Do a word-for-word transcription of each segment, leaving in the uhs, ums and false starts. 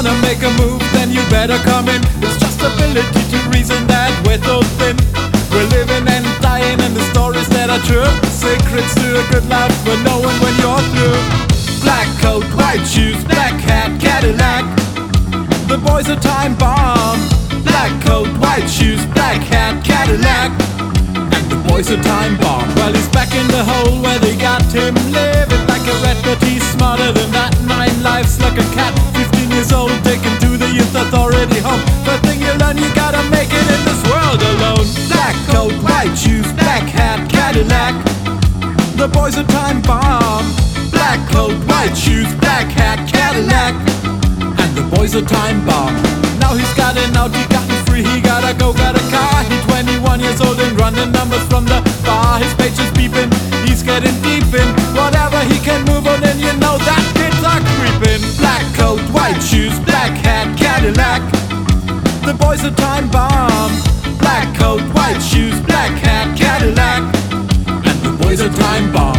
wanna make a move, then you better come in. It's just ability to reason that we're so thin. We're living and dying, and the stories that are true. Secrets to a good life, but knowing when you're through. Black coat, white shoes, black hat, Cadillac. The boy's a time bomb. Black coat, white shoes, black hat, Cadillac. And the boy's a time bomb. Well, he's back in the hole where they got him living like a rat, but he's smarter than that. Nine lives like a cat. Fifteen years old, taken to the youth authority home. First thing you learn, you gotta make it in this world alone. Black coat, white shoes, black hat, Cadillac. The boy's a time bomb. Black coat, white shoes, black hat, Cadillac. And the boy's a time bomb. Now he's gotten out, he gotten free, he gotta go, got a car. He's twenty-one years old and running numbers from the bar. His page is beeping, he's getting deep in whatever he can move on, and you know that kids are creeping. Black coat, white shoes, black hat, Cadillac. The boy's a time bomb. Black coat, white shoes, black hat, Cadillac. And the boy's a time bomb.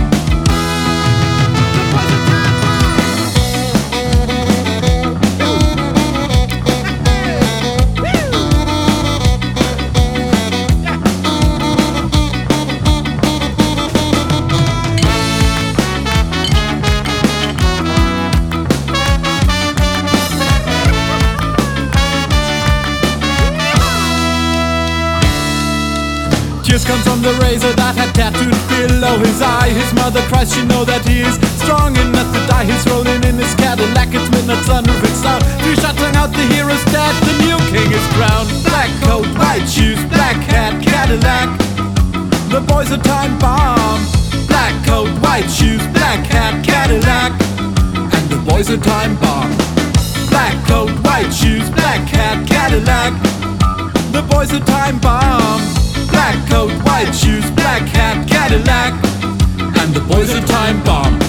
Tears come from the razor that had tattooed below his eye. His mother cries, she know that he is strong enough to die. He's rolling in his Cadillac, it's midnight sunroof, it's down. Three shutting out, the hero's dead, the new king is crowned. Black coat, white shoes, black hat, Cadillac. The boy's a time bomb. Black coat, white shoes, black hat, Cadillac. And the boy's a time bomb. Black coat, white shoes, black hat, Cadillac. The boy's a time bomb. Black coat, white shoes, black hat, Cadillac. And the boy's a time bomb.